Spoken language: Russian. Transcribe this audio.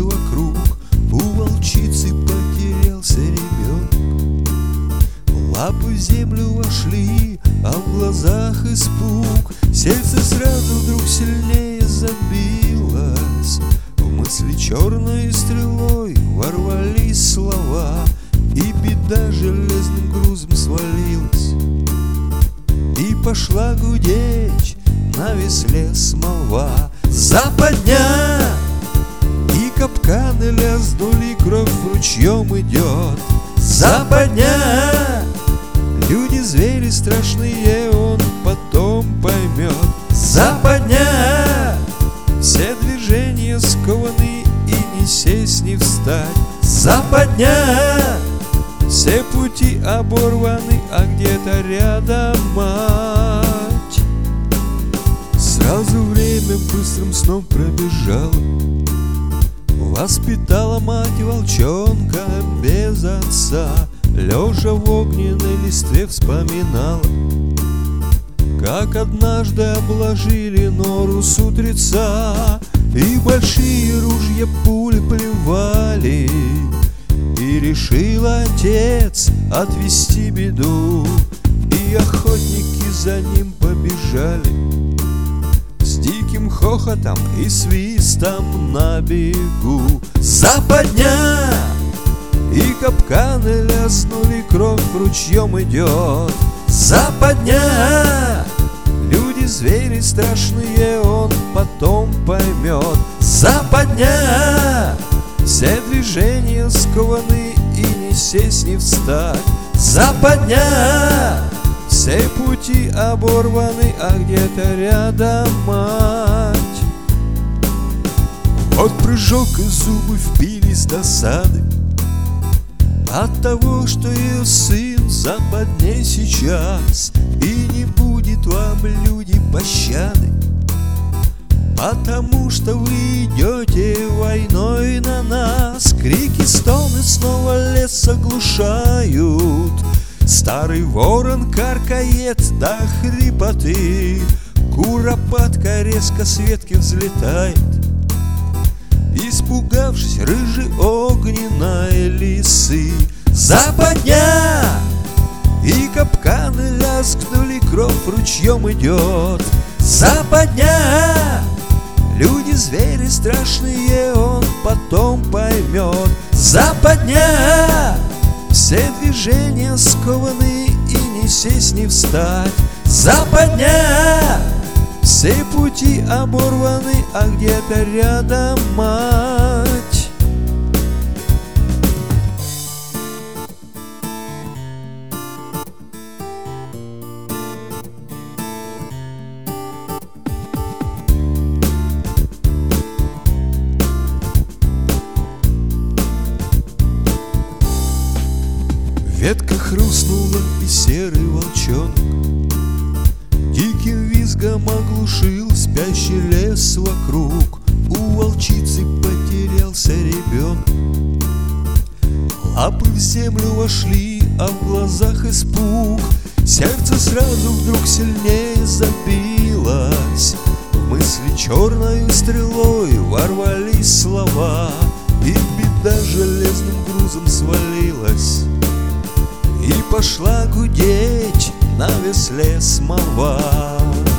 вокруг, у волчицы потерялся ребенок. Лапы в землю вошли, а в глазах испуг. Сердце сразу вдруг сильнее забилось. В мысли черной стрелой ворвались слова, и беда железным грузом свалилась. И пошла гудеть на весле смолва. Западня! И капканы лязнули, кровь ручьем идет. Западня! Люди, звери страшные, он потом поймет. Западня! Все движения скованы, и не сесть, не встать. Западня! Все пути оборваны, а где-то рядом мать. Сразу время быстрым сном пробежало. Воспитала мать волчонка без отца. Лежа в огненной листве вспоминала, как однажды обложили нору с утреца, и большие ружья пули плевали. И решил отец отвести беду, и охотники за ним побежали с диким хохотом и свистом на бегу. Западня! И капканы лязнули, кровь ручьем идет. Западня! Люди, звери страшные, он потом поймет. Западня! Все движения скованы, и не сесть, не встать. Западня! Все пути оборваны, а где-то рядом мать. Вот прыжок, и зубы впились досады от того, что ее сын в западне сейчас. И не будет вам, люди, пощады, потому что вы идете войной на нас. Крики, стоны снова лес оглушают. Старый ворон каркает до хрипоты. Куропатка резко с ветки взлетает, испугавшись рыжей огненной лисы. Западня! И капканы лязгнули, кровь ручьем идет. Западня! Люди, звери страшные, он потом поймет. Западня! Все движения скованы, и не сесть, не встать. Западня! Все пути оборваны, а где-то рядом мать. Ветка хрустнула, и серый волчонок диким визгом оглушил спящий лес вокруг. У волчицы потерялся ребенок. Лапы в землю вошли, а в глазах испуг. Сердце сразу вдруг сильнее забилось. В мысли черною стрелой ворвались слова, и беда железным грузом свалилась. И пошла гудеть на весле смолва.